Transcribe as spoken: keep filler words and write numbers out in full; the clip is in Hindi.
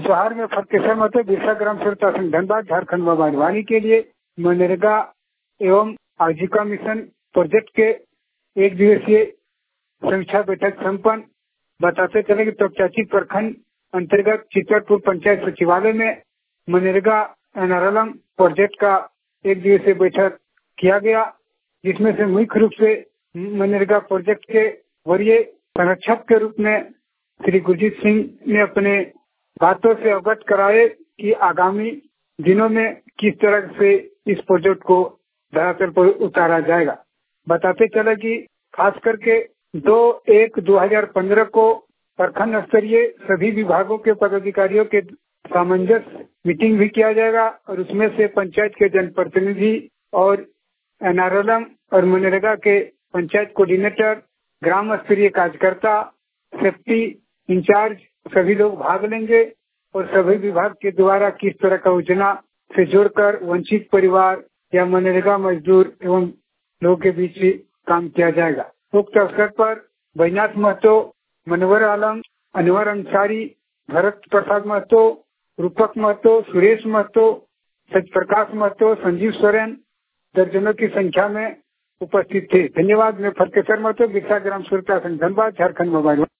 कुशवाहा में फटकेश्वर महतो बिरसा ग्राम सेवक संघ धनबाद झारखंड में बागवानी के लिए मनरेगा एवं आजीविका मिशन प्रोजेक्ट के एक दिवसीय समीक्षा बैठक संपन्न। बताते चले कि तोपचाची प्रखंड अंतर्गत चितरपुर पंचायत सचिवालय में मनरेगा एनआरएलएम प्रोजेक्ट का एक दिवसीय बैठक किया गया, जिसमें से मुख्य रूप से मनरेगा प्रोजेक्ट के वरीय संरक्षक के रूप में श्री गुरजीत सिंह ने अपने बातों से अवगत कराए कि आगामी दिनों में किस तरह से इस प्रोजेक्ट को धरातल पर उतारा जाएगा। बताते चले कि खास करके दो एक दो हजार पंद्रह को प्रखंड स्तरीय सभी विभागों के पदाधिकारियों के सामंजस्य मीटिंग भी किया जाएगा और उसमें से पंचायत के जनप्रतिनिधि और एनआरएलएम और मनरेगा के पंचायत कोऑर्डिनेटर, ग्राम स्तरीय कार्यकर्ता, सेफ्टी इंचार्ज सभी लोग भाग लेंगे और सभी विभाग के द्वारा किस तरह का योजना से जोड़कर वंचित परिवार या मनरेगा मजदूर एवं लोगों के बीच काम किया जाएगा। उक्त अवसर पर बैनाथ महतो, मनवर आलम, अनवर अंसारी, भरत प्रसाद महतो, रूपक महतो, सुरेश महतो, सत्यप्रकाश महतो, संजीव सोरेन दर्जनों की संख्या में उपस्थित थे। धन्यवाद। मैं फटकेश्वर महतो, बिरसा ग्राम सेवक संघ धनबाद झारखंड में।